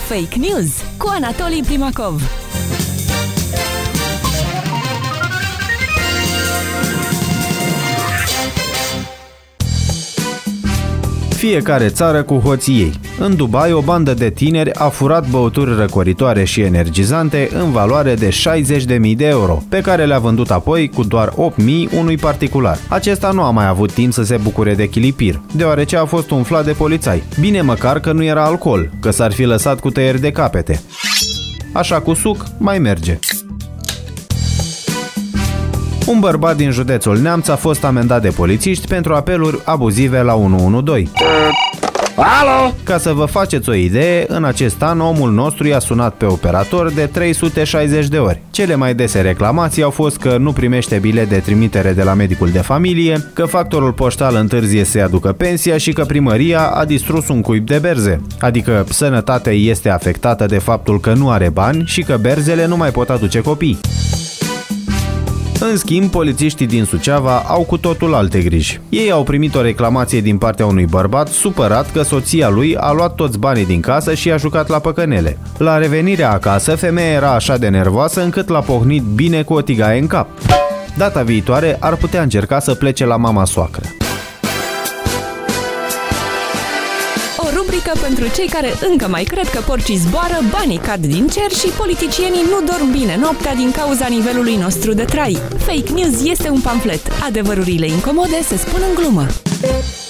Fake News cu Anatolii Primakov. Fiecare țară cu hoții ei. În Dubai, o bandă de tineri a furat băuturi răcoritoare și energizante în valoare de 60.000 de euro, pe care le-a vândut apoi cu doar 8.000 unui particular. Acesta nu a mai avut timp să se bucure de chilipir, deoarece a fost umflat de polițai. Bine măcar că nu era alcool, că s-ar fi lăsat cu tăieri de capete. Așa cu suc mai merge. Un bărbat din județul Neamț a fost amendat de polițiști pentru apeluri abuzive la 112. Alo! Ca să vă faceți o idee, în acest an omul nostru i-a sunat pe operator de 360 de ori. Cele mai dese reclamații au fost că nu primește bilet de trimitere de la medicul de familie, că factorul poștal întârzie să-i aducă pensia și că primăria a distrus un cuib de berze. Adică sănătatea este afectată de faptul că nu are bani și că berzele nu mai pot aduce copii. În schimb, polițiștii din Suceava au cu totul alte griji. Ei au primit o reclamație din partea unui bărbat supărat că soția lui a luat toți banii din casă și i-a jucat la păcănele. La revenirea acasă, femeia era așa de nervoasă încât l-a pohnit bine cu o tigaie în cap. Data viitoare ar putea încerca să plece la mama soacră. Rubrică pentru cei care încă mai cred că porcii zboară, banii cad din cer și politicienii nu dorm bine noaptea din cauza nivelului nostru de trai. Fake News este un pamflet. Adevărurile incomode se spun în glumă.